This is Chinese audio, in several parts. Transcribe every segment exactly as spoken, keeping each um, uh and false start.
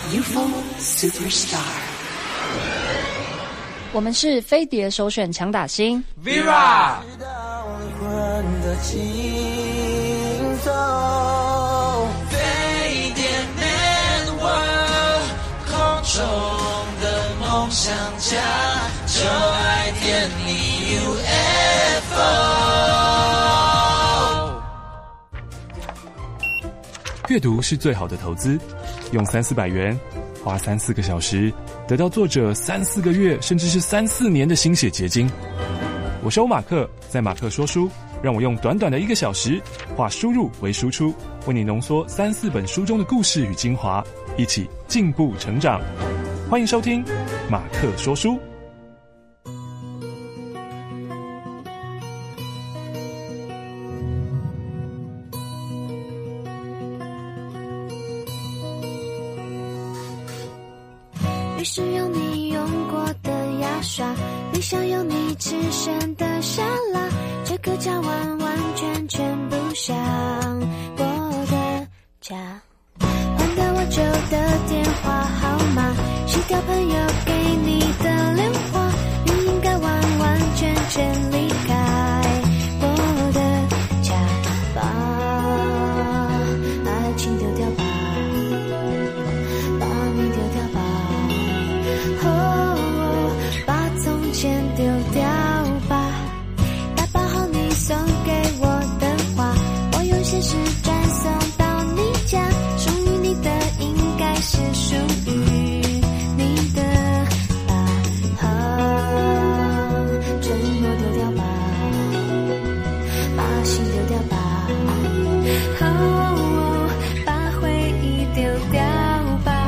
U F O Superstar。 我们是飞碟首选强打星 Vera。飞碟 Network， 空中的梦想家，就爱点你 U F O。 阅读是最好的投资，用三四百元，花三四个小时，得到作者三四个月甚至是三四年的心血结晶。我是欧马克，在马克说书，让我用短短的一个小时，化输入为输出，为你浓缩三四本书中的故事与精华，一起进步成长。欢迎收听马克说书。 浴室有你用过的牙刷，冰箱有你吃剩的沙拉，这个家完完全全不像我的家。换掉我旧的电话号码，洗掉朋友给你的电话，你应该完完全全离开我的家吧，爱情丢掉吧，把你丢掉吧，哦，把从前丢掉吧，打包好你送给我的花，我用现实转送到你家，属于你的应该是属于你的吧，啊，承诺丢掉吧，把心丢掉吧，哦，把回忆丢掉吧。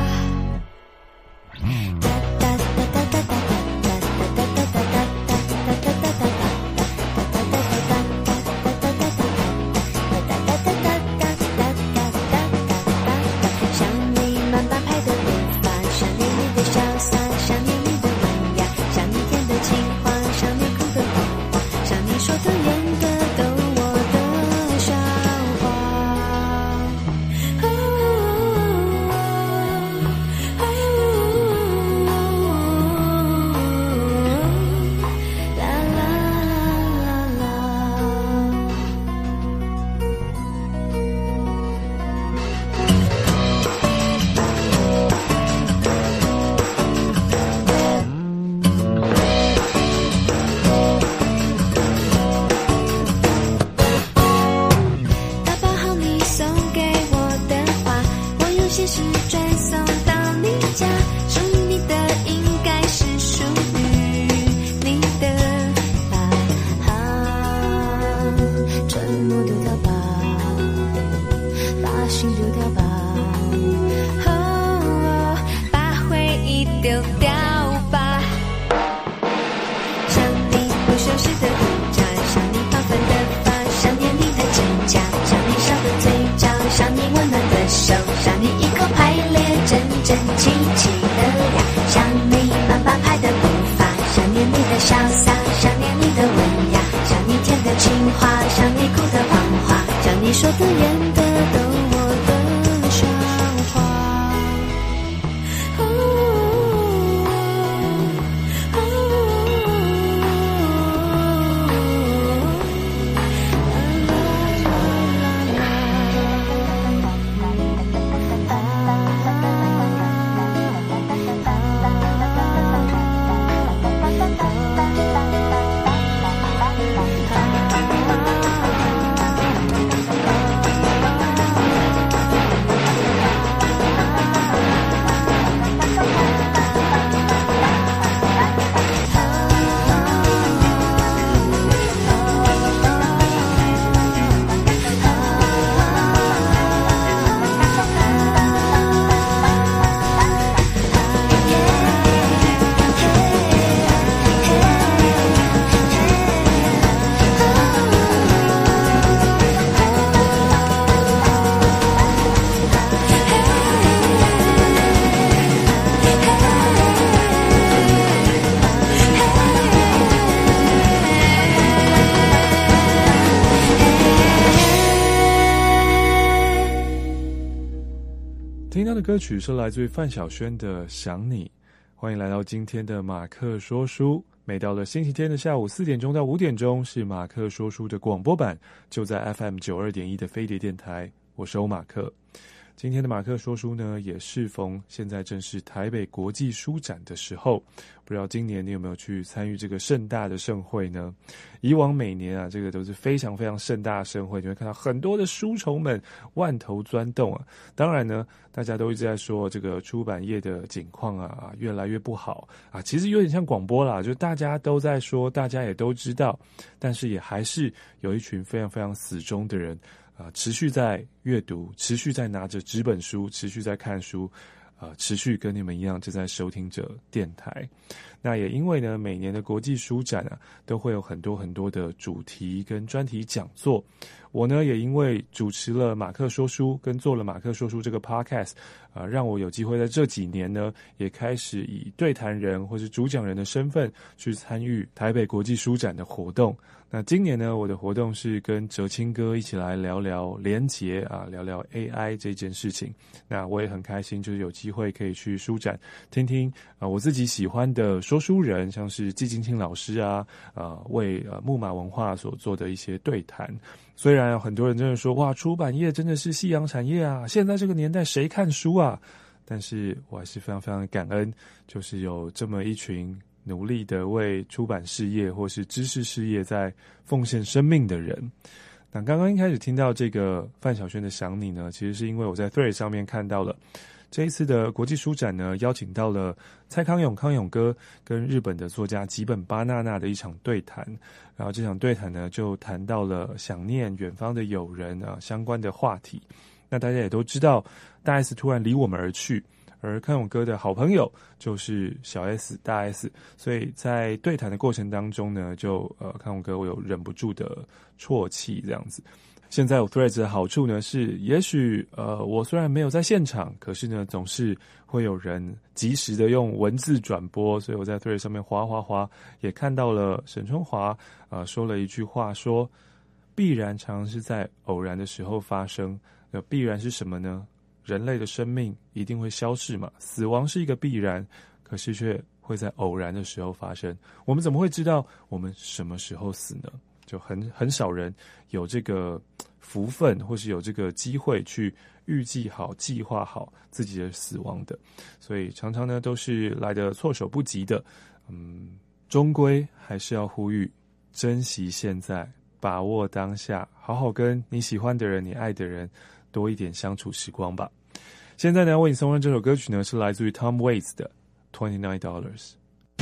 听到的歌曲是来自于范晓萱的《想你》。欢迎来到今天的马克说书。每到了星期天的下午四点钟到五点钟，是马克说书的广播版，就在 F M 九二点一的飞碟电台。我是欧马克。今天的马克说书呢，也适逢现在正是台北国际书展的时候，不知道今年你有没有去参与这个盛大的盛会呢？以往每年啊，这个都是非常非常盛大的盛会，你会看到很多的书虫们万头钻动啊。当然呢，大家都一直在说这个出版业的景况啊越来越不好啊，其实有点像广播啦，就大家都在说，大家也都知道，但是也还是有一群非常非常死忠的人。啊、呃，持续在阅读，持续在拿着纸本书，持续在看书，呃，持续跟你们一样就在收听着电台。那也因为呢，每年的国际书展啊，都会有很多很多的主题跟专题讲座。我呢，也因为主持了马克说书，跟做了马克说书这个 podcast， 呃，让我有机会在这几年呢，也开始以对谈人或是主讲人的身份去参与台北国际书展的活动。那今年呢，我的活动是跟哲青哥一起来聊聊连结啊，聊聊 A I 这件事情。那我也很开心，就是有机会可以去书展听听啊、呃，我自己喜欢的说书人，像是季金清老师啊，呃，为呃木马文化所做的一些对谈。虽然有很多人真的说，哇，出版业真的是夕阳产业啊，现在这个年代谁看书啊？但是我还是非常非常感恩，就是有这么一群努力的为出版事业或是知识事业在奉献生命的人。那刚刚一开始听到这个范晓萱的《想你》呢，其实是因为我在 Thread 上面看到了这一次的国际书展呢，邀请到了蔡康永康永哥跟日本的作家吉本巴娜娜的一场对谈。然后这场对谈呢，就谈到了想念远方的友人啊相关的话题。那大家也都知道，大 S 突然离我们而去，而康永哥的好朋友就是小 S 大 S， 所以在对谈的过程当中呢，就呃康永哥我有忍不住的啜泣这样子。现在有 Threads 的好处呢是，也许呃我虽然没有在现场，可是呢总是会有人及时的用文字转播，所以我在 Threads 上面滑滑滑，也看到了沈春华呃说了一句话，说必然常是在偶然的时候发生。那必然是什么呢？人类的生命一定会消逝嘛，死亡是一个必然，可是却会在偶然的时候发生。我们怎么会知道我们什么时候死呢？就很很少人有这个福分，或是有这个机会去预计好、计划好自己的死亡的，所以常常呢都是来得措手不及的。嗯，终归还是要呼吁，珍惜现在，把握当下，好好跟你喜欢的人、你爱的人多一点相处时光吧。现在呢，为你送上这首歌曲呢，是来自于 Tom Waits 的 twenty-nine dollars。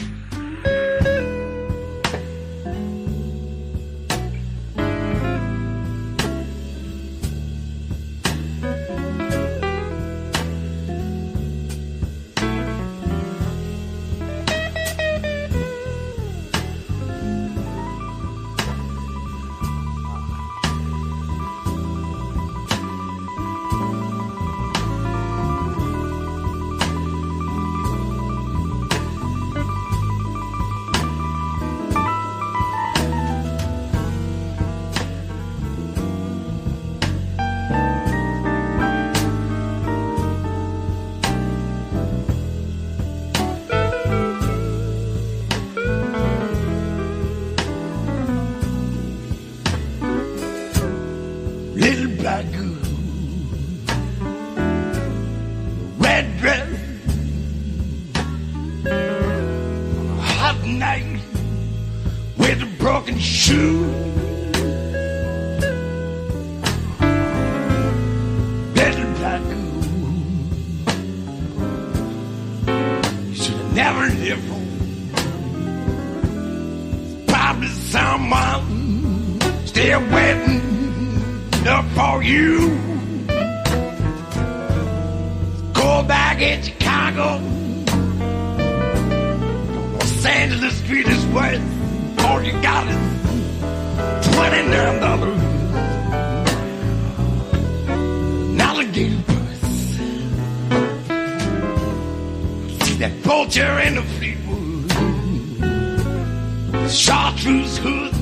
Chartreuse hood,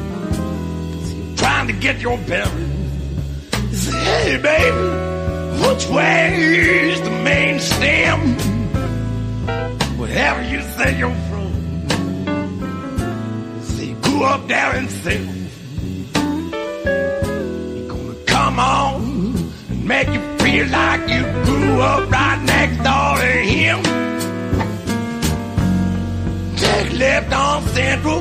trying to get your bearings. Say, hey, baby, who which way's the main stem? Wherever you say you're from, say you grew up down in Salem. You're gonna come on and make you feel like you grew up right next door to him. Take left on Central,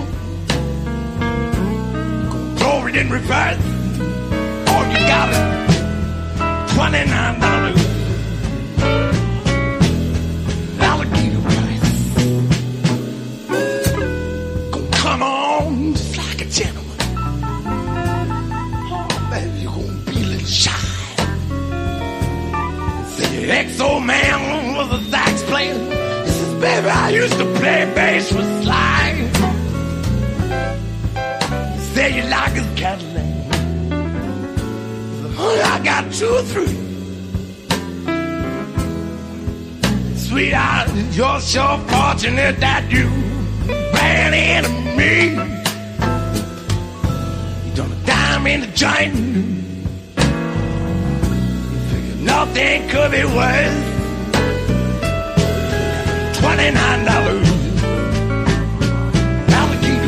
gonna throw it in reverse. All you got is twenty-nine dollars. Alligator price. Gonna come on just like a gentleman. Oh, baby, you're gonna be a little shy. Say your ex-old man was a sax player. He says, baby, I used to play bass with Sly. You say you like his Cadillac. I got two or three. Sweetheart, you're so fortunate that you ran into me. You done a dime in the joint. You figure nothing could be worse. Twenty-nine dollars. Alligator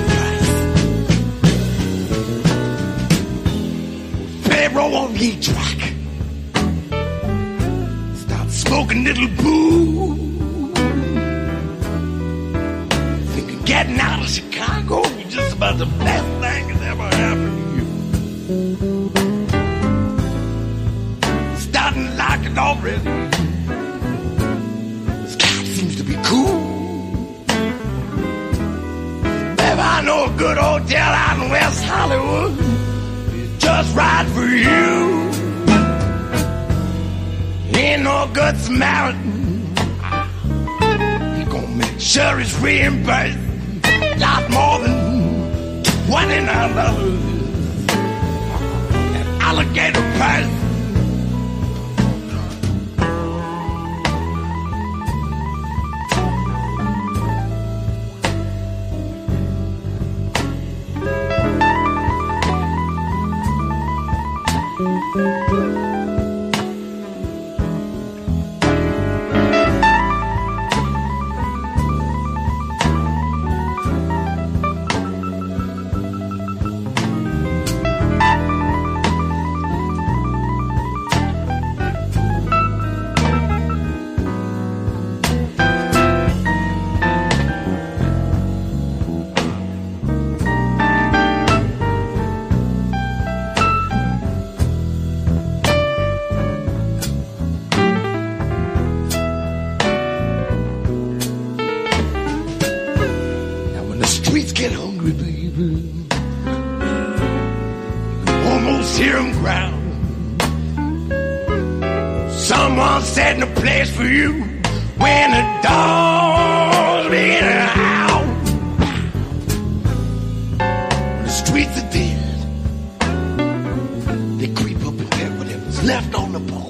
price. Roll on the track. Start smoking little boo. Thinking getting out of Chicago is just about the best thing that's ever happened to you. Starting to like it already. This cat seems to be cool. Baby, I know a good hotel out in West Hollywood. Just right for you. Ain't no good Samaritan. He gonna make sure it's reimbursed. Lot more than twenty-nine dollars. An alligator price. For you when the dogs begin to howl. The streets are dead. They creep up and get whatever's left on the pole.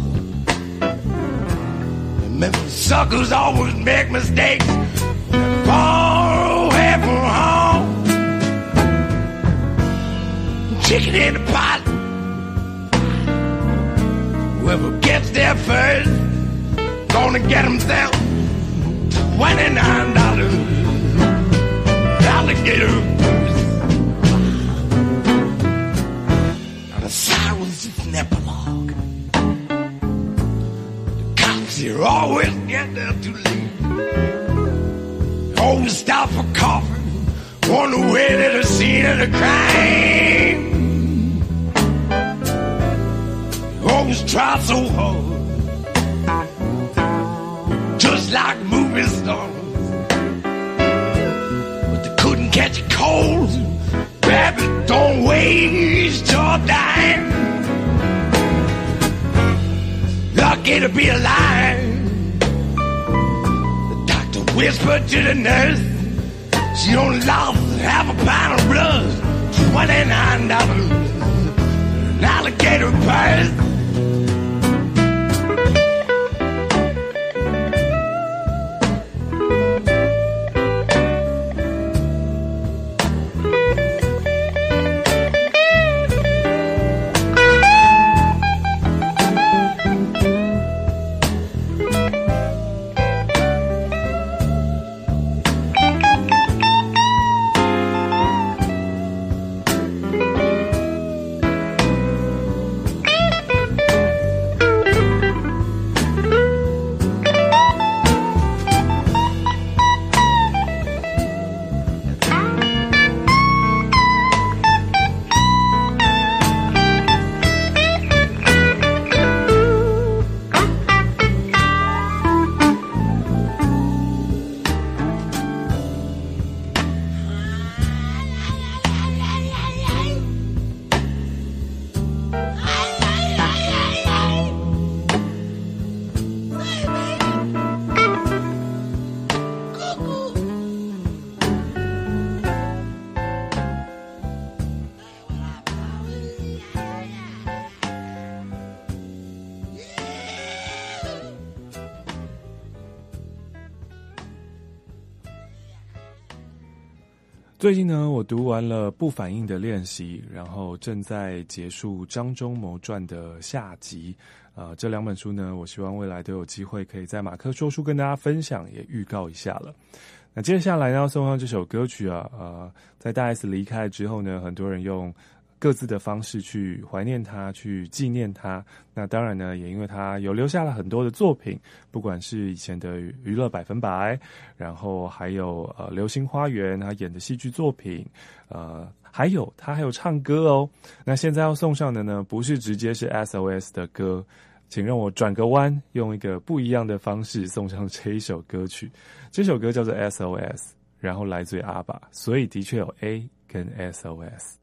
Remember, suckers always make mistakes. They're far away from home. Chicken in the pot. Whoever gets there first gonna get himself twenty-nine dollars. Alligator. Now the sirens just an epilogue. The cops here always get there too late. Always stop for coffee on the way to the scene of the crime. Always try so hard, just like movie stars, but they couldn't catch a cold. Baby, don't waste your time. Lucky to be alive. The doctor whispered to the nurse, she only lost half a pound of blood. Twenty-nine dollars, an alligator purse. 最近呢，我读完了《不反应的练习》，然后正在结束《张忠谋传》的下集。呃，这两本书呢，我希望未来都有机会可以在马克说书跟大家分享，也预告一下了。那接下来呢，要送上这首歌曲啊，呃，在大 S 离开之后呢，很多人用各自的方式去怀念他，去纪念他。那当然呢，也因为他有留下了很多的作品，不管是以前的娱乐百分百，然后还有呃流星花园他演的戏剧作品，呃还有他还有唱歌哦。那现在要送上的呢，不是直接是 S O S 的歌，请让我转个弯，用一个不一样的方式送上这一首歌曲。这首歌叫做 S O S， 然后来自于阿爸，所以的确有 A 跟 S O S。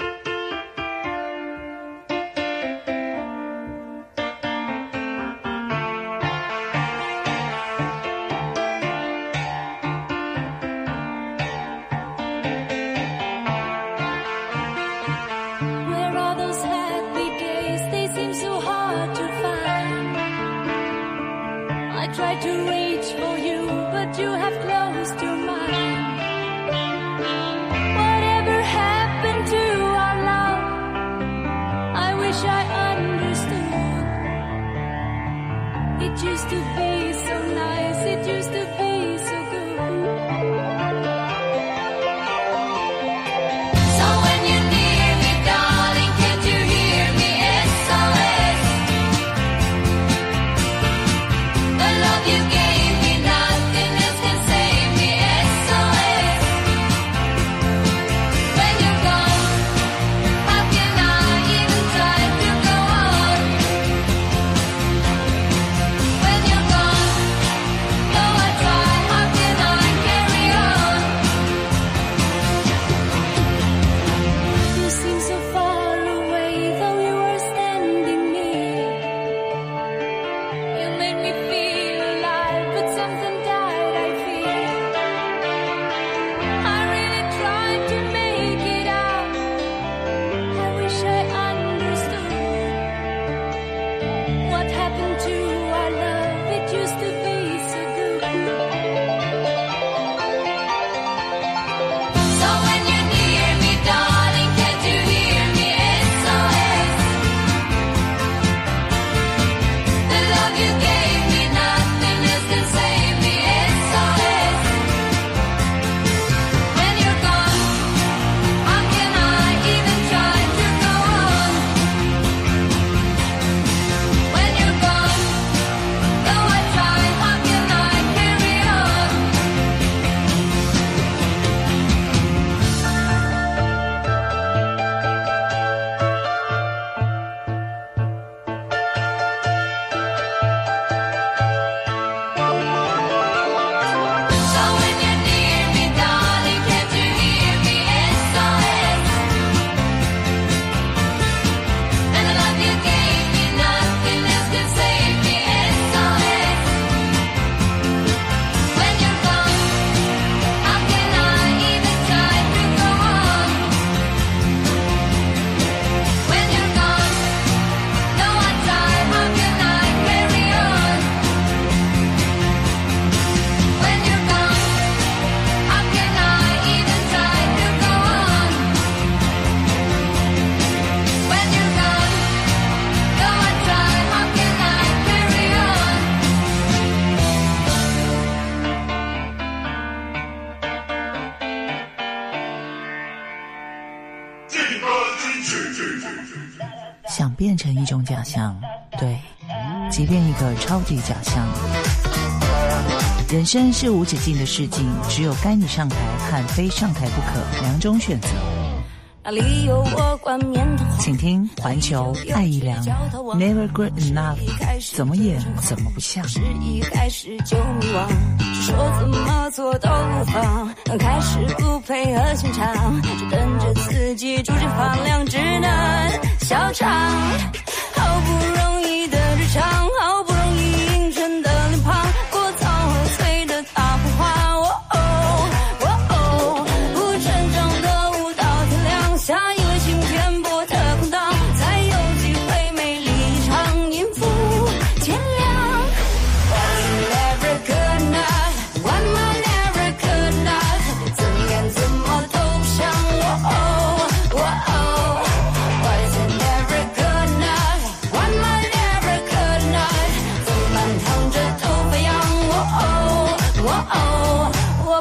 想变成一种假象，对，即便一个超级假象。人生是无止境的事情，只有该你上台和非上台不可两种选择。 哪里有我冠冕堂皇， 请听环球爱一良 Never Good Enough， 怎么演怎么不像。 是一开始就迷惘，说怎么做都无妨，开始不配合现场，就等着自己逐渐发亮，只能笑场。好不容易的日常，好不容易映衬的脸庞，过早和催的大红花。哦哦哦哦，不成长的舞蹈天亮，下一位请填补的空档，才有机会美丽一场，音符天亮。Was never good enough, why am I never good enough？ 怎演怎么都不像，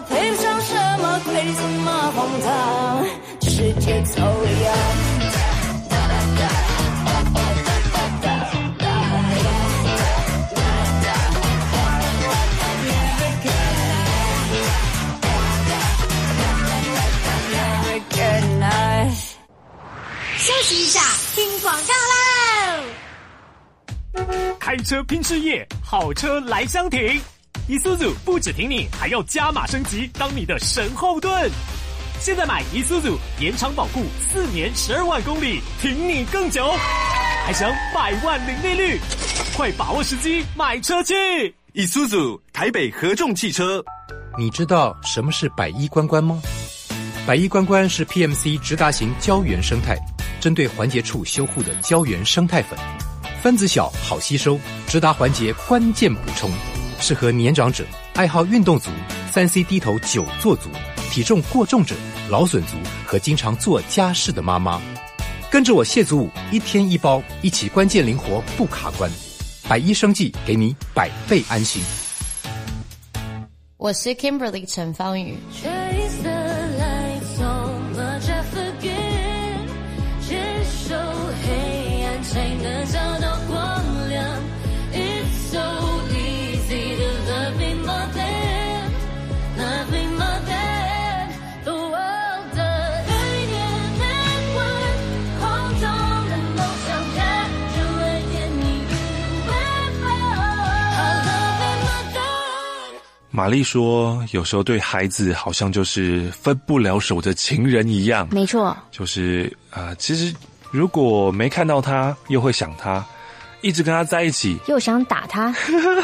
配不上什么贵什么荒唐，只是节奏一样。 休息一下，听广告喽！ 开车拼事业，好车来相挺。Isuzu 不只挺你，还要加码升级，当你的神后盾。现在买 Isuzu 延长保固四年十二万公里，挺你更久，还享百万零利率，快把握时机买车去 ！Isuzu 台北合众汽车。你知道什么是百亿关关吗？百亿关关是 P M C 直达型胶原生态，针对环节处修护的胶原生态粉，分子小好吸收，直达环节关键补充，适合年长者、爱好运动族、三 C 低头久坐族、体重过重者、劳损族和经常做家事的妈妈。跟着我谢祖武一天一包，一起关键灵活不卡关。百亿生技给你百倍安心。 我是 Kimberly 陈芳宇。 玛丽说有时候对孩子好像就是分不了手的情人一样。 没错， 就是啊、呃，其实如果没看到他又会想他，一直跟他在一起又想打他。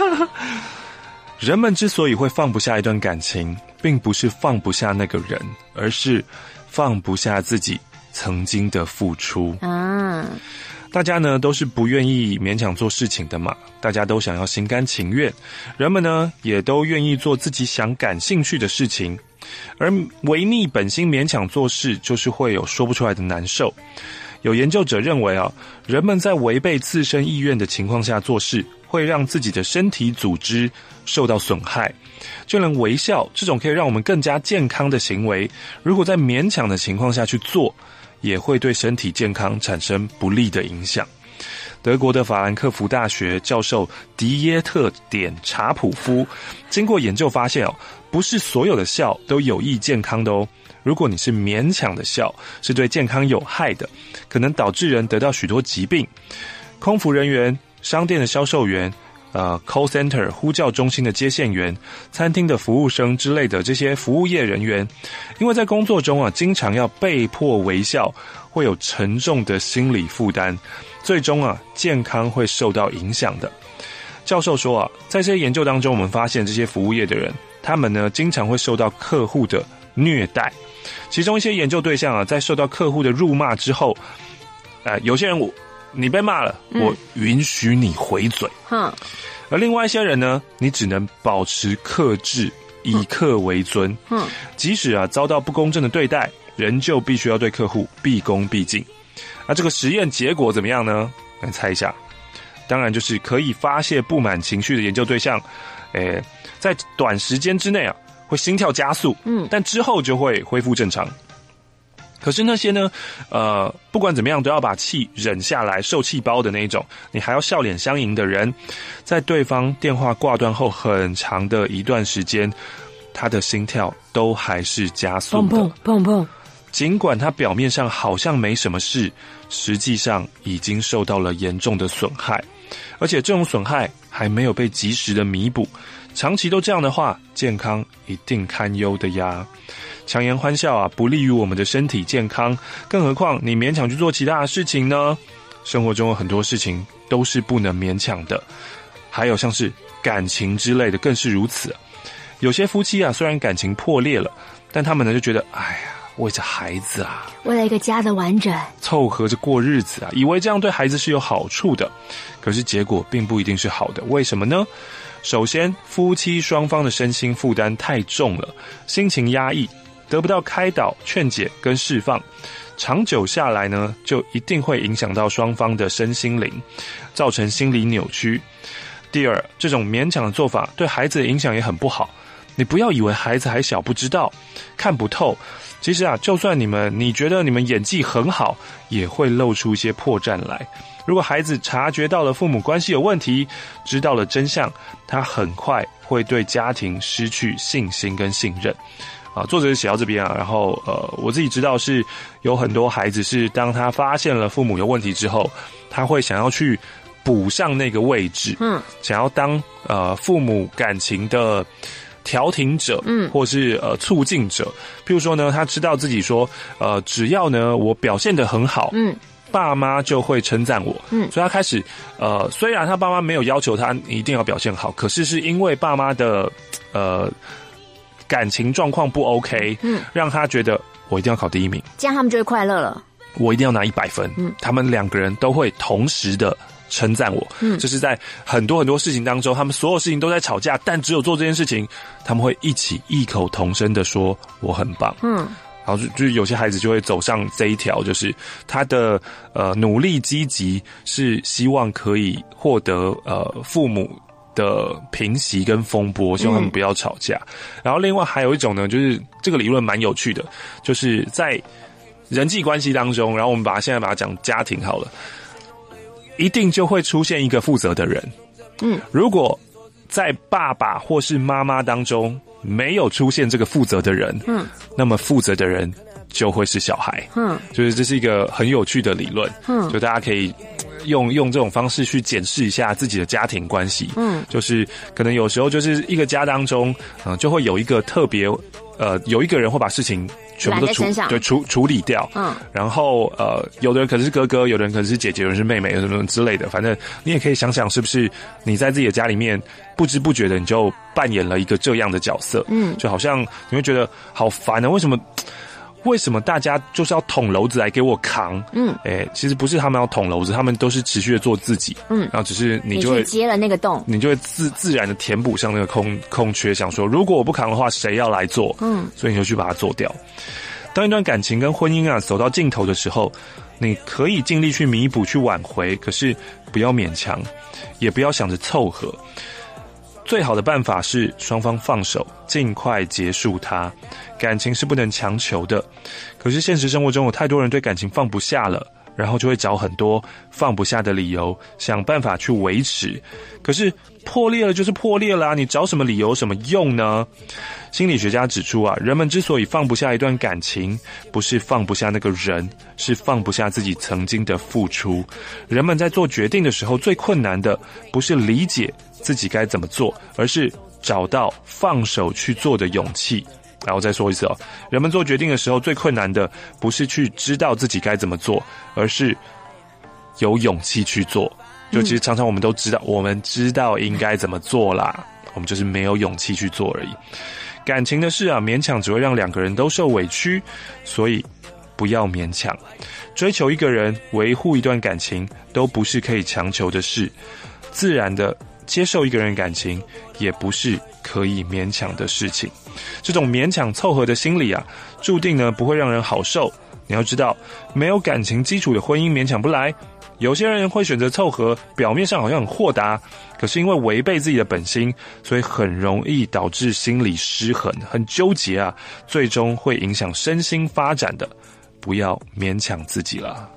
人们之所以会放不下一段感情，并不是放不下那个人，而是放不下自己曾经的付出啊。大家呢都是不愿意勉强做事情的嘛，大家都想要心甘情愿，人们呢也都愿意做自己想感兴趣的事情，而违逆本心勉强做事，就是会有说不出来的难受。有研究者认为啊，人们在违背自身意愿的情况下做事，会让自己的身体组织受到损害。就连微笑这种可以让我们更加健康的行为，如果在勉强的情况下去做，也会对身体健康产生不利的影响。德国的法兰克福大学教授迪耶特点查普夫经过研究发现哦，不是所有的笑都有益健康的哦。如果你是勉强的笑，是对健康有害的，可能导致人得到许多疾病。空服人员、商店的销售员、呃 call center 呼叫中心的接线员、餐厅的服务生之类的这些服务业人员，因为在工作中啊，经常要被迫微笑，会有沉重的心理负担，最终啊，健康会受到影响的。教授说啊，在这些研究当中，我们发现这些服务业的人，他们呢经常会受到客户的虐待。其中一些研究对象啊，在受到客户的辱骂之后，呃，有些人我你被骂了，我允许你回嘴。嗯，而另外一些人呢，你只能保持克制，以客为尊。嗯，即使啊遭到不公正的对待，仍旧必须要对客户毕恭毕敬。那这个实验结果怎么样呢？来猜一下。当然就是可以发泄不满情绪的研究对象，诶，在短时间之内啊，会心跳加速，嗯，但之后就会恢复正常。可是那些呢，呃，不管怎么样都要把气忍下来、受气包的那一种，你还要笑脸相迎的人，在对方电话挂断后很长的一段时间，他的心跳都还是加速的，砰砰砰砰。尽管他表面上好像没什么事，实际上已经受到了严重的损害，而且这种损害还没有被及时的弥补。长期都这样的话，健康一定堪忧的呀。强颜欢笑啊，不利于我们的身体健康，更何况你勉强去做其他的事情呢？生活中有很多事情都是不能勉强的，还有像是感情之类的更是如此。有些夫妻啊，虽然感情破裂了，但他们呢就觉得，哎呀，为着孩子啊， 为了一个家的完整， 凑合着过日子啊，以为这样对孩子是有好处的，可是结果并不一定是好的。为什么呢？首先，夫妻双方的身心负担太重了，心情压抑，得不到开导、劝解跟释放，长久下来呢，就一定会影响到双方的身心灵，造成心理扭曲。第二，这种勉强的做法对孩子的影响也很不好。 你不要以为孩子还小不知道看不透，其实啊，就算你们你觉得你们演技很好，也会露出一些破绽来。如果孩子察觉到了父母关系有问题，知道了真相，他很快会对家庭失去信心跟信任。啊，作者写到这边啊，然后呃，我自己知道是有很多孩子是当他发现了父母有问题之后，他会想要去补上那个位置，嗯，想要当呃父母感情的调停者，嗯，或是呃促进者。譬如说呢，他知道自己说，呃，只要呢我表现得很好，嗯，爸妈就会称赞我，嗯，所以他开始呃，虽然他爸妈没有要求他一定要表现好，可是是因为爸妈的呃。感情状况不 OK， 嗯，让他觉得我一定要考第一名， 这样他们就会快乐了。 我一定要拿一百分，嗯，他们两个人都会同时的称赞我，嗯，这是在很多很多事情当中，他们所有事情都在吵架，但只有做这件事情，他们会一起异口同声的说我很棒，嗯，然后就就有些孩子就会走上这一条，就是他的呃努力积极是希望可以获得呃父母的平息跟风波，希望他们不要吵架。嗯、然后另外还有一种呢，就是这个理论蛮有趣的，就是在人际关系当中，然后我们把它现在把它讲家庭好了，一定就会出现一个负责的人。嗯，如果在爸爸或是妈妈当中没有出现这个负责的人，嗯，那么负责的人就会是小孩。嗯，就是这是一个很有趣的理论。嗯，就大家可以用用这种方式去检视一下自己的家庭关系。嗯，就是可能有时候就是一个家当中，嗯、呃，就会有一个特别，呃，有一个人会把事情全部都处对处处理掉。嗯，然后呃，有的人可能是哥哥，有的人可能是姐姐，有人是妹妹，什么之类的。反正你也可以想想，是不是你在自己的家里面不知不觉的你就扮演了一个这样的角色？嗯，就好像你会觉得好烦啊，为什么？为什么大家就是要捅娄子来给我扛？嗯，哎、欸，其实不是他们要捅娄子，他们都是持续的做自己。嗯，然后只是你就会你去接了那个洞， 你就会自自然的填补上那个空空缺，想说如果我不扛的话，谁要来做？嗯，所以你就去把它做掉。当一段感情跟婚姻啊走到尽头的时候，你可以尽力去弥补、去挽回，可是不要勉强，也不要想着凑合。最好的办法是双方放手，尽快结束它。感情是不能强求的，可是现实生活中有太多人对感情放不下了，然后就会找很多放不下的理由，想办法去维持。可是破裂了就是破裂了啊，你找什么理由有什么用呢？心理学家指出啊，人们之所以放不下一段感情，不是放不下那个人，是放不下自己曾经的付出。人们在做决定的时候，最困难的不是理解自己该怎么做，而是找到放手去做的勇气。然后再说一次哦，人们做决定的时候最困难的不是去知道自己该怎么做，而是有勇气去做。就其实常常我们都知道，我们知道应该怎么做啦，我们就是没有勇气去做而已。感情的事啊，勉强只会让两个人都受委屈，所以不要勉强。追求一个人，维护一段感情，都不是可以强求的事。自然的接受一个人感情，也不是可以勉强的事情。这种勉强凑合的心理啊，注定呢不会让人好受。你要知道，没有感情基础的婚姻勉强不来。有些人会选择凑合，表面上好像很豁达，可是因为违背自己的本心，所以很容易导致心理失衡，很纠结啊，最终会影响身心发展的。不要勉强自己了。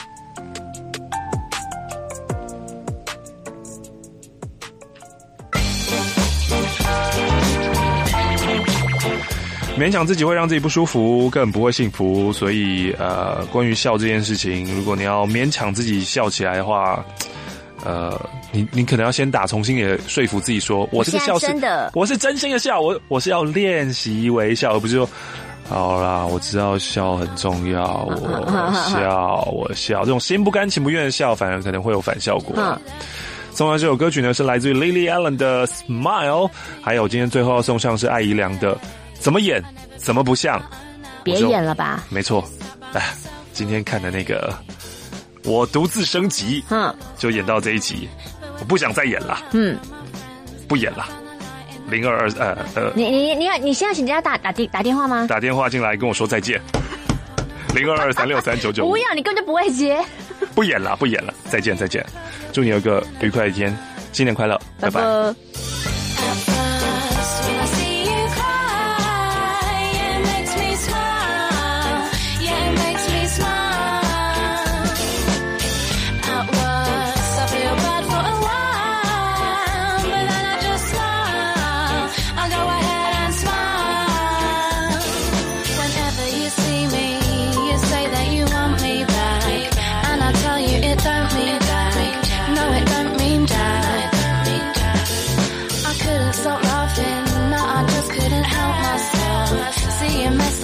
勉强自己会让自己不舒服，更不会幸福。所以呃，关于笑这件事情，如果你要勉强自己笑起来的话，呃，你你可能要先打从心里的说服自己说，我这个笑是真的，我是真心的笑，我我是要练习微笑，而不是说好啦，我知道笑很重要，我笑我笑，这种心不甘情不愿的笑，反而可能会有反效果。嗯，送上这首歌曲呢，是来自于 Lily Allen 的 Smile， 还有今天最后要送上是艾怡良的怎么演怎么不像。 别演了吧。没错， 哎，今天看的那个我独自升级，嗯，就演到这一集，我不想再演了，嗯，不演了。零二二呃呃， 你你你要你现在请人家打打电打电话吗？ 打电话进来跟我说再见。零二二三六三九九。 不要，你根本就不会接。 不演了，不演了，再见再见，祝你有个愉快的一天，新年快乐，拜拜。拜拜。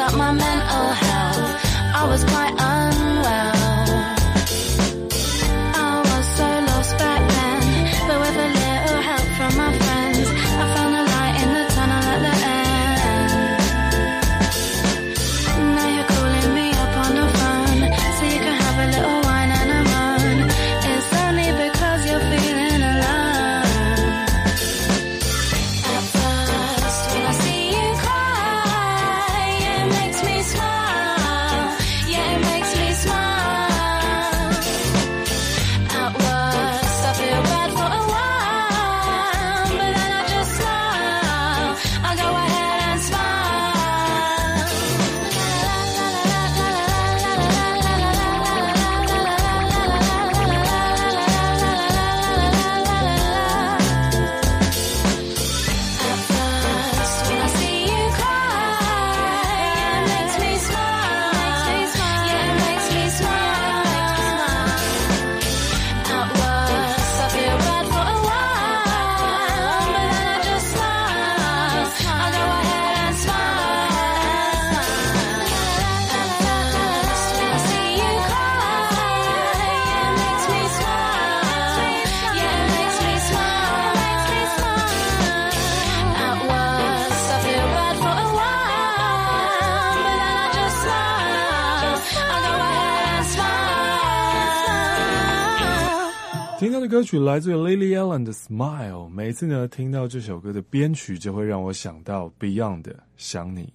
about my mental health. I was quite unwell. I was so lost back then, but with a little help from my friends, I found a light in the tunnel at the end. Now you're calling me up on the phone, so you can have a little wine and a moan. It's only because you're feeling alone. At first, when I see you cry, yeah, it makes me smile. Yeah, it makes me smile. At worst, I feel bad for a while, but then I just smile. I go ahead and smile. At first, when I see you cry, yeah, it makes me smile. Yeah, it makes me smile. At worst, I feel bad for a while, but then I just smile. I go ahead and smile. At first, when I see you cry, yeah, it makes me smile. Yeah, it makes me smile. At worst, I feel bad for a while, but then I just smile. I go ahead and smile. 听到的歌曲来自于 Lily Allen 的 Smile， 每次呢听到这首歌的编曲就会让我想到 Beyond 的想你。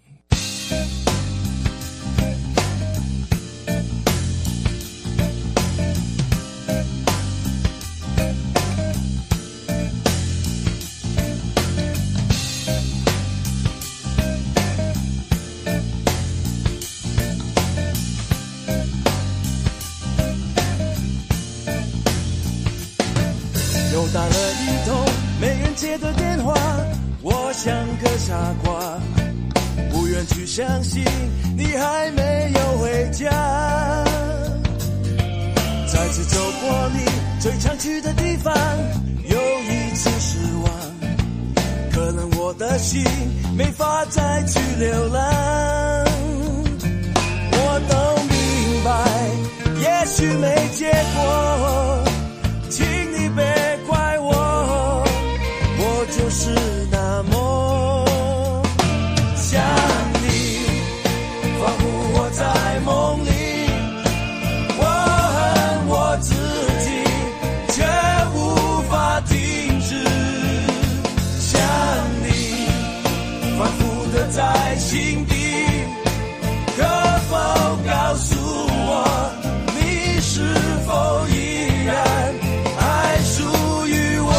又打了一通没人接的电话，我像个傻瓜，不愿去相信你还没有回家。再次走过你最常去的地方，又一次失望，可能我的心没法再去流浪。我都明白，也许没结果，请你别怪我，我就是那么想你，仿佛我在梦里，我恨我自己，却无法停止想你，反复的在心底，可否告诉我，你是否依然还属于我？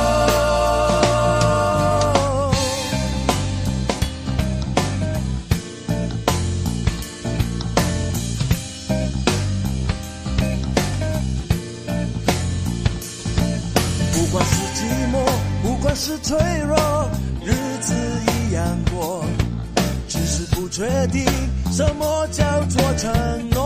不管是寂寞，不管是脆弱，日子一样过，只是不确定什么叫做承诺。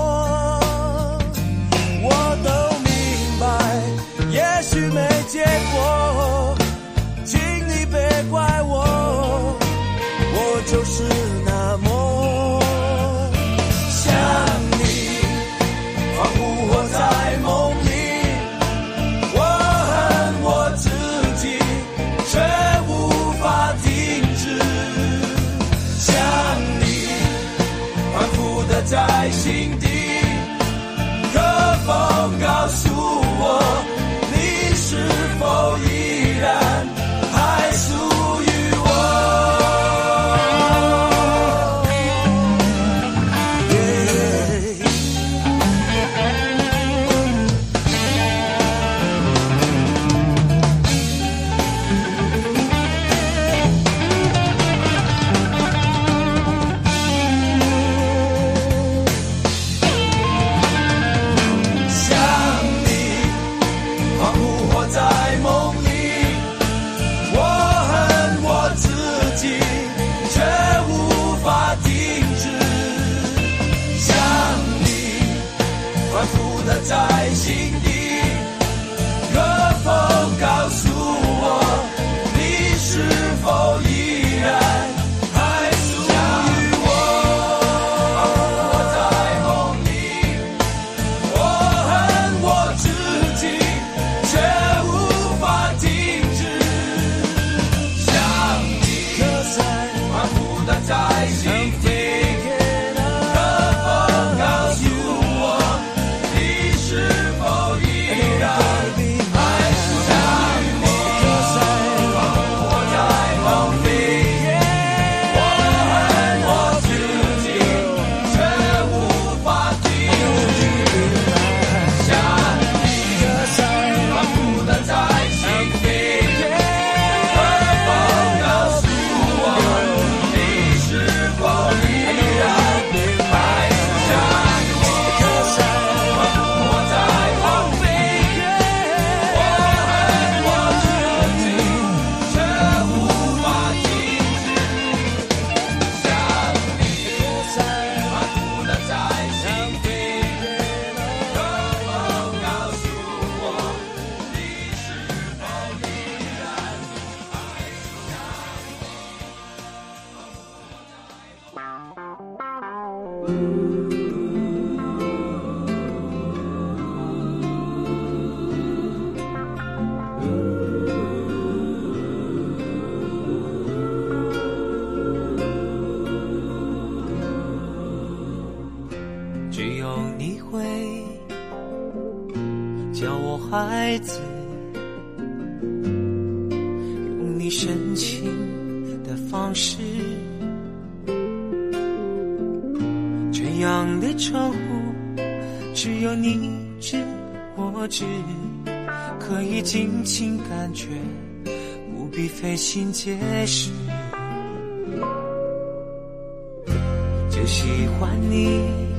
我都明白，也许没结果，请你别怪我，我就是那么想你，仿佛我在梦里，我恨我自己，却无法停止想你，反复的在心底，可否告诉我，你是否依然还属于我？想你，仿佛活在梦里。 只有你会叫我孩子，用你深情的方式，这样的称呼只有你知我知，可以尽情感觉，不必费心解释。就喜欢你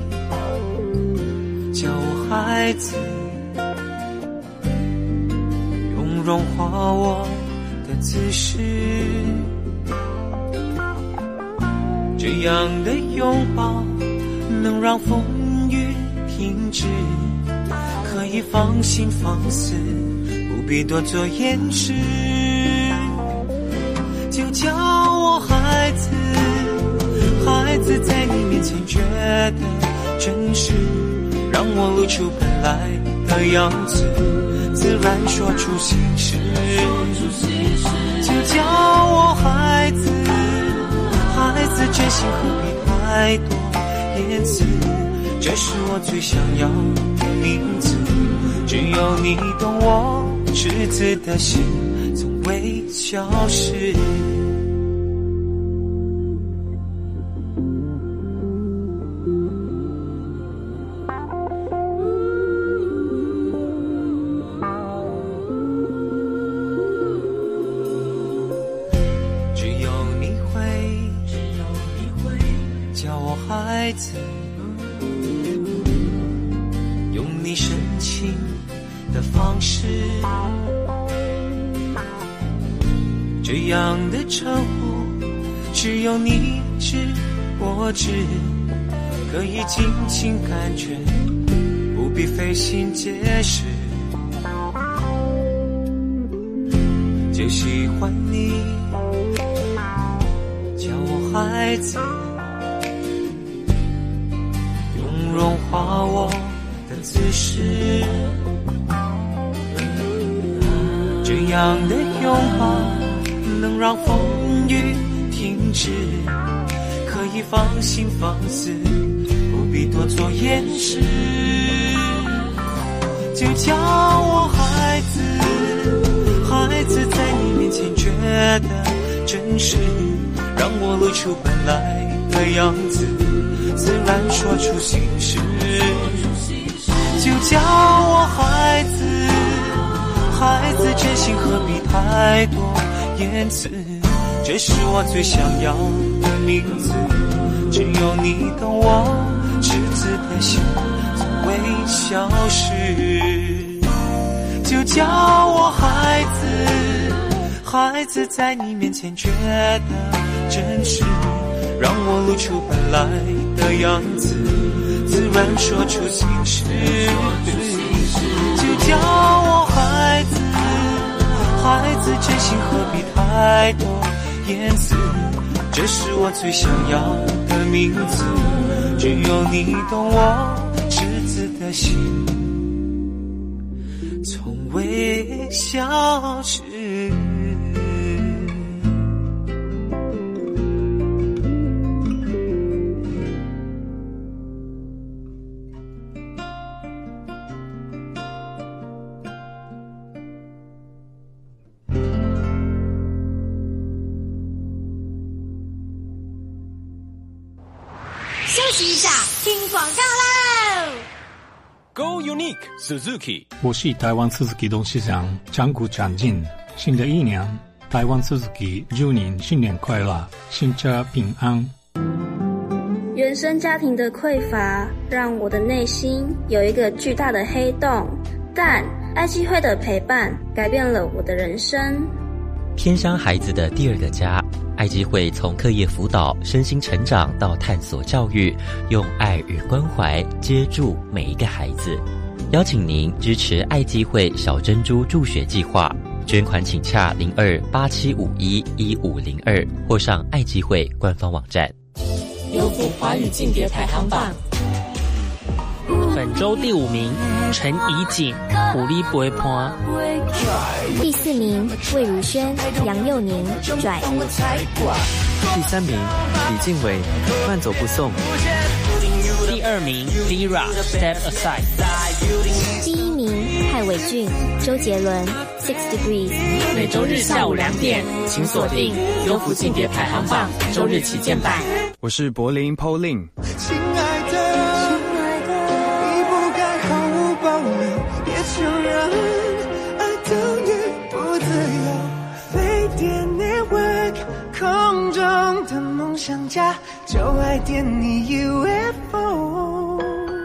叫我孩子，用融化我的姿势，这样的拥抱能让风雨停止，可以放心放肆，不必多做掩饰。就叫我孩子，孩子在你面前觉得真实，让我露出本来的样子，自然说出心事。就叫我孩子，孩子真心何必太多言辞，这是我最想要的名字。只有你懂我赤子的心，从未消失。孩子，用你深情的方式，这样的称呼只有你知我知，可以尽情感觉，不必费心解释。就喜欢你叫我孩子，融化我的姿势，这样的拥抱能让风雨停止，可以放心放肆，不必多做掩饰。就叫我孩子，孩子在你面前觉得真实，让我露出本来的样子，自然说出心事。就叫我孩子，孩子真心何必太多言辞，这是我最想要的名字。只有你懂我赤子的心，从未消失。就叫我孩子，孩子在你面前觉得真实，让我露出本来的样子，自然说出心事。就叫我孩子，孩子真心何必太多言辞，这是我最想要的名字。只有你懂我赤子的心，从未消失。 休息一下，听广告喽。 Go Unique Suzuki， 我是台湾 Suzuki 董事长江谷长进。新的一年，台湾 Suzuki 祝您新年快乐，新车平安。 原生家庭的匮乏让我的内心有一个巨大的黑洞，但爱基会的陪伴改变了我的人生。 偏乡孩子的第二个家，爱基会从课业辅导、身心成长到探索教育，用爱与关怀接住每一个孩子。邀请您支持爱基会小珍珠助学计划，捐款请洽零二八七五一一五零二或上爱基会官方网站。 有优步华语竞碟排行榜。 本周第五名陈怡锦，虎力不会破。 第四名魏如萱、杨佑宁，拽。 第三名李静伟，慢走不送。 第二名 Lira Step Aside。 第一名蔡伟俊、周杰伦 Six Degrees。 每周日下午两点，请锁定优福竞碟排行榜周日旗舰版。 我是柏林 Pauline。 亲爱的，你不该毫无保留，别承认爱等于不自由。飞碟 Network 空中的梦想家，就爱点你 U F O。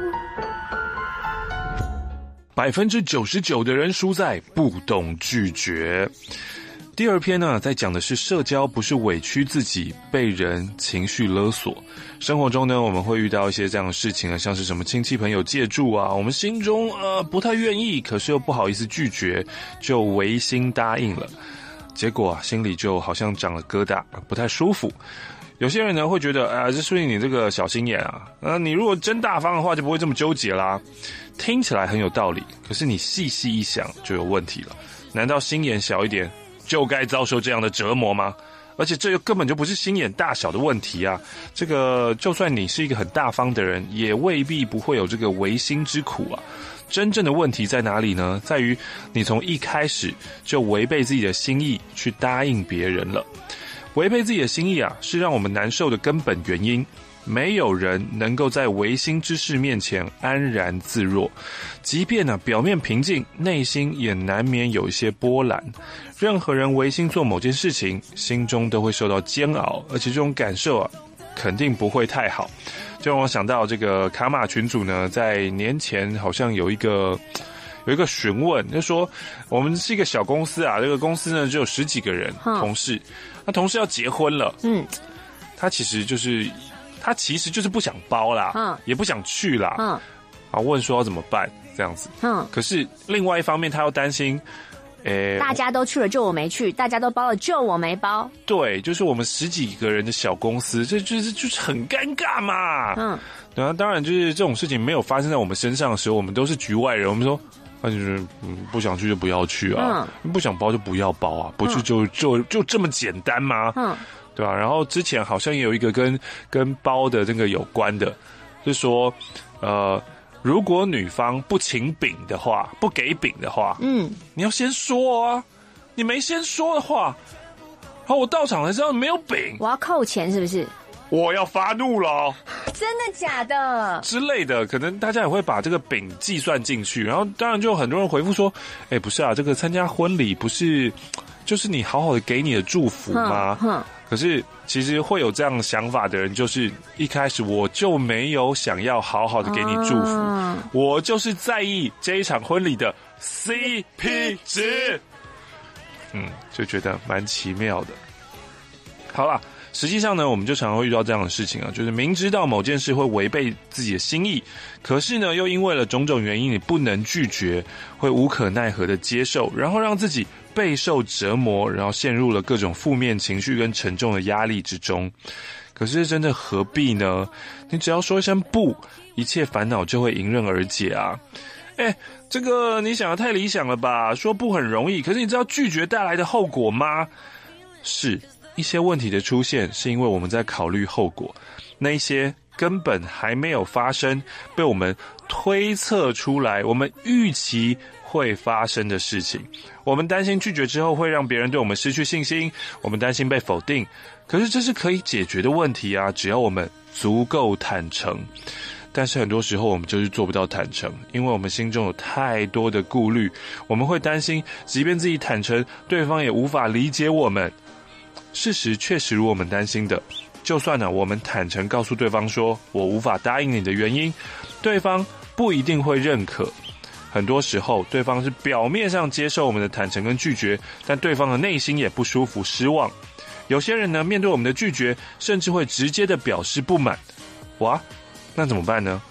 百分之九十九的人输在不懂拒绝。第二篇呢，在讲的是社交不是委屈自己被人情绪勒索。生活中呢，我们会遇到一些这样的事情啊，像是什么亲戚朋友借住啊，我们心中呃不太愿意，可是又不好意思拒绝，就违心答应了。结果啊，心里就好像长了疙瘩，不太舒服。有些人呢会觉得，啊、呃，这说明你这个小心眼啊，呃，你如果真大方的话，就不会这么纠结啦。听起来很有道理，可是你细细一想就有问题了。难道心眼小一点就该遭受这样的折磨吗？而且这又根本就不是心眼大小的问题啊！这个就算你是一个很大方的人，也未必不会有这个违心之苦啊。真正的问题在哪里呢？在于你从一开始就违背自己的心意去答应别人了。违背自己的心意啊，是让我们难受的根本原因。没有人能够在违心之事面前安然自若，即便呢、啊、表面平静，内心也难免有一些波澜。任何人违心做某件事情，心中都会受到煎熬，而且这种感受啊，肯定不会太好。就让我想到这个卡马群组呢，在年前好像有一个有一个询问，就说我们是一个小公司啊，这个公司呢只有十几个人，同事，那同事要结婚了，嗯，他其实就是。他其实就是不想包啦，嗯，也不想去啦，嗯，啊，问说要怎么办这样子，嗯，可是另外一方面他又担心，诶、欸， 大家都去了就我没去，大家都包了就我没包， 对，就是我们十几个人的小公司，这就是就是很尴尬嘛，嗯，然后当然就是这种事情没有发生在我们身上的时候，我们都是局外人，我们说，那、啊、就是嗯不想去就不要去啊，嗯，不想包就不要包啊，不去就、嗯、就就就这么简单吗？嗯。对吧？然后之前好像也有一个跟跟包的这个有关的，就是说，呃，如果女方不请饼的话，不给饼的话，嗯，你要先说啊，你没先说的话，好，我到场才知道没有饼， 我要扣钱是不是？ 我要发怒了， 真的假的之类的，可能大家也会把这个饼计算进去，然后当然就有很多人回复说，哎，不是啊，这个参加婚礼不是就是你好好的给你的祝福吗？哼哼，可是其实会有这样想法的人，就是一开始我就没有想要好好的给你祝福，啊、我就是在意这一场婚礼的 C P 值，嗯，就觉得蛮奇妙的。好啦，实际上呢，我们就常常会遇到这样的事情啊，就是明知道某件事会违背自己的心意，可是呢，又因为了种种原因，你不能拒绝，会无可奈何的接受，然后让自己备受折磨，然后陷入了各种负面情绪跟沉重的压力之中。可是真的何必呢？你只要说一声不，一切烦恼就会迎刃而解啊！哎，这个你想的太理想了吧？说不很容易，可是你知道拒绝带来的后果吗？是一些问题的出现，是因为我们在考虑后果，那一些根本还没有发生，被我们推测出来，我们预期会发生的事情。我们担心拒绝之后会让别人对我们失去信心，我们担心被否定，可是这是可以解决的问题啊，只要我们足够坦诚。但是很多时候我们就是做不到坦诚，因为我们心中有太多的顾虑，我们会担心即便自己坦诚，对方也无法理解我们。事实确实如我们担心的，就算呢我们坦诚告诉对方说我无法答应你的原因，对方不一定会认可。很多时候对方是表面上接受我们的坦诚跟拒绝，但对方的内心也不舒服失望。有些人呢面对我们的拒绝，甚至会直接的表示不满。哇，那怎么办呢？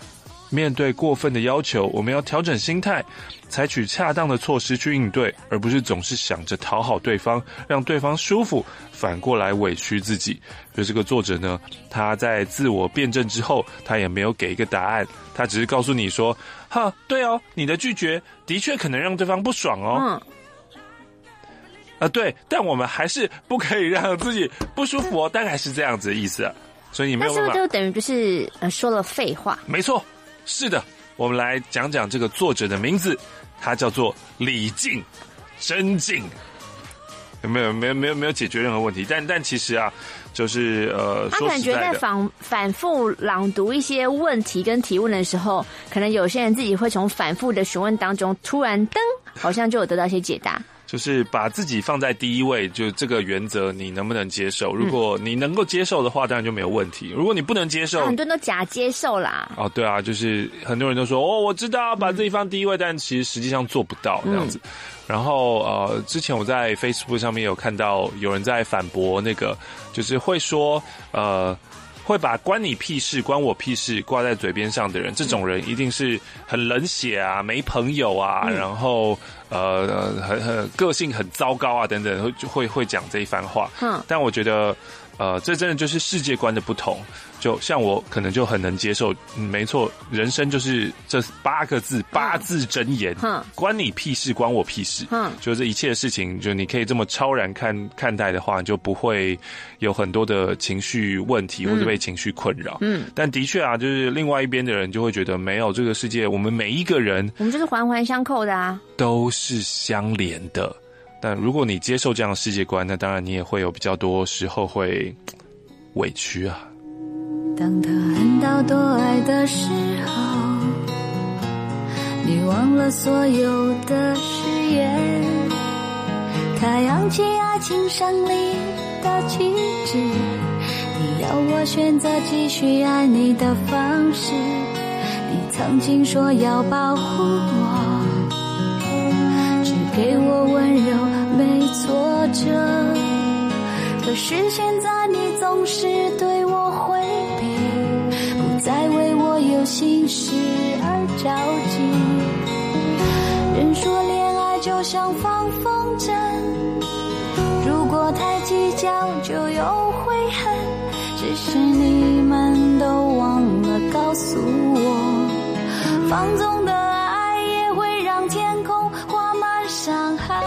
面对过分的要求，我们要调整心态，采取恰当的措施去应对，而不是总是想着讨好对方，让对方舒服，反过来委屈自己。所以这个作者呢，他在自我辩证之后，他也没有给一个答案，他只是告诉你说，哈，对哦，你的拒绝的确可能让对方不爽哦。嗯。啊，对，但我们还是不可以让自己不舒服哦，大概是这样子的意思啊。所以你没有办法， 那是不是就等于就是呃说了废话？ 没错，是的。我们来讲讲这个作者的名字，他叫做李靖，真靖。没有没有没有没有解决任何问题，但但其实啊，就是呃， 他感觉在反反复朗读一些问题跟提问的时候，可能有些人自己会从反复的询问当中，突然噔，好像就有得到一些解答。 就是把自己放在第一位，就这个原则你能不能接受？如果你能够接受的话，当然就没有问题。如果你不能接受， 很多人都假接受啦。 哦，对啊，就是很多人都说哦，我知道把自己放第一位，但其实实际上做不到这样子。嗯、然后呃，之前我在 Facebook 上面有看到有人在反驳那个，就是会说呃。会把关你屁事关我屁事挂在嘴边上的人，这种人一定是很冷血啊，没朋友啊，嗯、然后呃很很个性很糟糕啊等等，会会会讲这一番话。嗯，但我觉得呃这真的就是世界观的不同。就像我可能就很能接受，嗯、没错，人生就是这八个字，八字真言，嗯、关你屁事，关我屁事。嗯，就这一切的事情，就你可以这么超然看看待的话，你就不会有很多的情绪问题或者被情绪困扰。嗯，但的确啊，就是另外一边的人就会觉得，没有这个世界，我们每一个人， 我们就是环环相扣的啊， 都是相连的。但如果你接受这样的世界观，那当然你也会有比较多时候会委屈啊。 当他恨到多爱的时候，你忘了所有的誓言，他扬起爱情胜利的旗帜，你要我选择继续爱你的方式，你曾经说要保护我，只给我温柔没挫折，可是现在你总是对我回避，不再为我有心事而着急。人说恋爱就像放风筝，如果太计较就有悔恨，只是你们都忘了告诉我，放纵的爱也会让天空画满伤痕。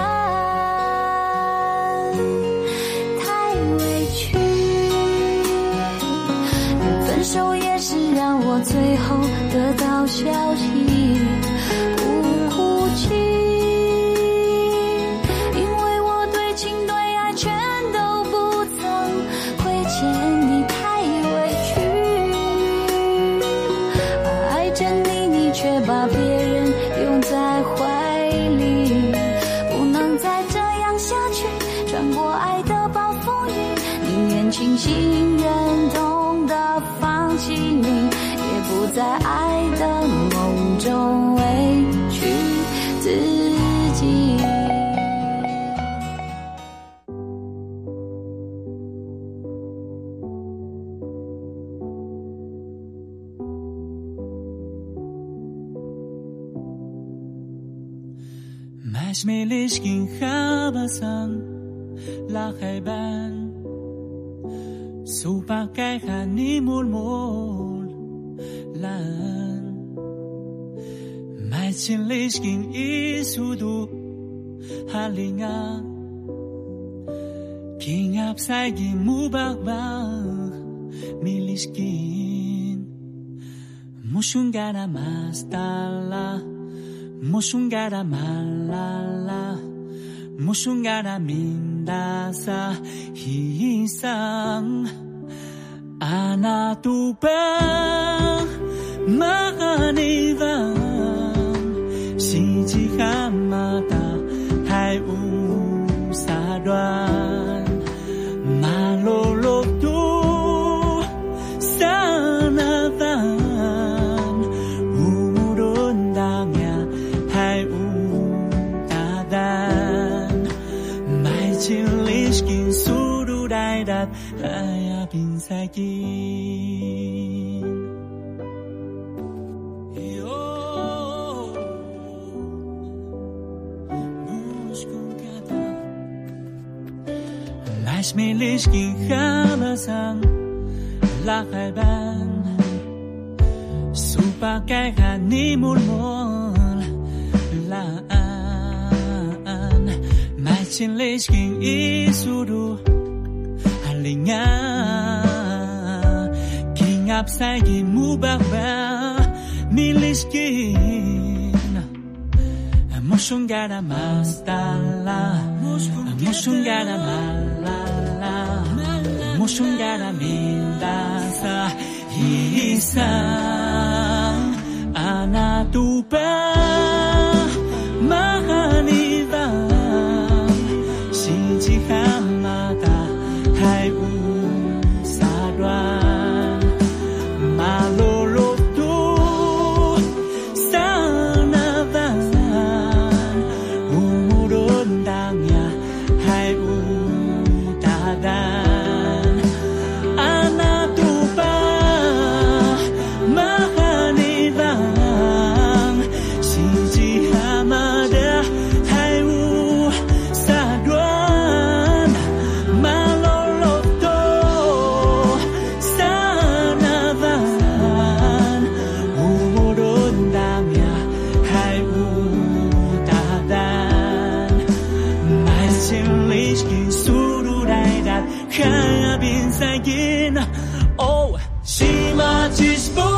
手也是让我最后得到消息，不哭泣，因为我对情对爱全都不曾亏欠你，太委屈，爱着你，你却把别人拥在怀里，不能再这样下去，穿过爱的暴风雨，宁愿清醒忍痛的放弃你，也不在爱的梦中委屈自己。 Mas milisking habasang lakayban Supakay hanimulmul lan May chilisking isudu halinga Kingap saigi mubagbag miliskin Mushungara mastala Mushungara malala Mushungara mindasa hisang Anatupang makanivang Sijikamata hai usadwan Maloloktu sanatan Umurundangya hai utadan May chilishkin surudaidat hayapin sakin mas milis kinhabasang lakaiban Supakay hanimulmol laan May chinlis king isuru halinga Kingap sa gimubakba milis kin Mushungara mastala Mushungara malala Mushungara mindasa Isang anatupa Mahanibang Shinji hamata Hai usadwan Maloloto Sanavan Umurundangnya Hai utadan Kaya bin sagin Oh, Shima Chispo